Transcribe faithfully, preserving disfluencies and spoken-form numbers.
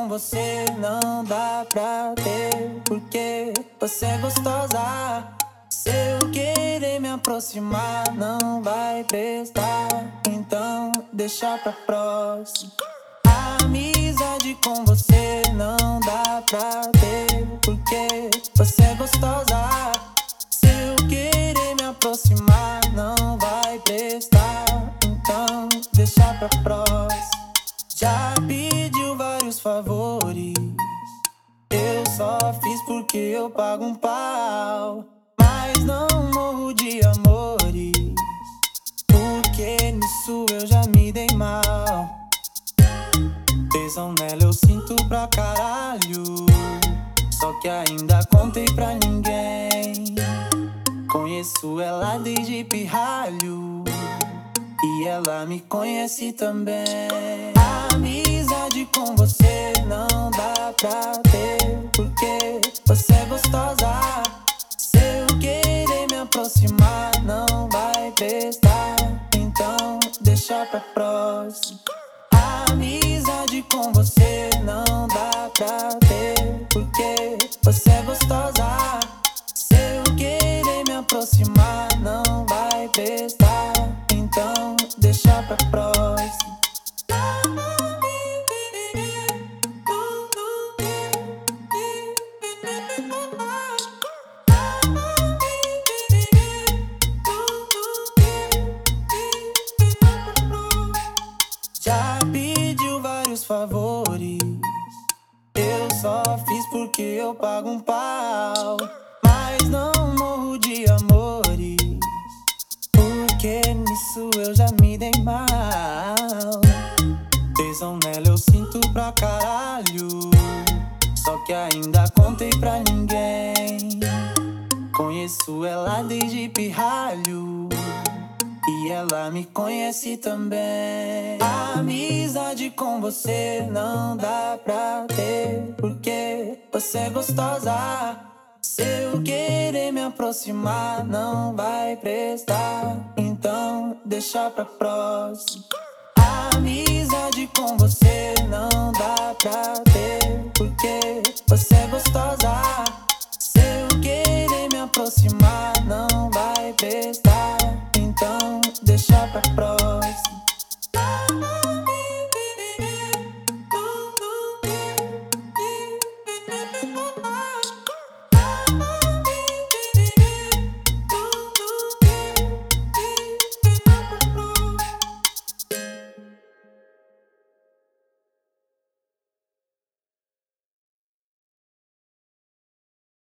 com você não dá pra ter, porque você é gostosa. Se eu querer me aproximar não vai prestar, então deixa pra próxima. Amizade com você não dá pra ter, porque você é gostosa. Se eu querer me aproximar não vai prestar, então deixa pra próxima. Já pediu vários favores, eu só fiz porque eu pago um pau. Mas não morro de amores, porque nisso eu já me dei mal. Tesão nela eu sinto pra caralho, só que ainda contei pra ninguém. Conheço ela desde pirralho e ela me conhece também. Amizade com você não dá pra ter, porque você é gostosa. Se eu querer me aproximar não vai prestar, então deixa pra próxima. Amizade com você não dá pra ter, porque você é gostosa. Se eu querer me aproximar não vai prestar, então deixa pra próxima. Já pediu vários favores, eu só fiz porque eu pago um pau. Mas não morro de amores, porque nisso eu já me dei mal. Tesão nela eu sinto pra caralho, só que ainda contei pra ninguém. Conheço ela desde pirralho e ela me conhece também. Amizade com você não dá pra ter, porque você é gostosa. Se eu querer me aproximar não vai prestar, então deixa pra próxima. Amizade com você não dá pra ter, porque você é gostosa. Se eu querer me aproximar não vai prestar,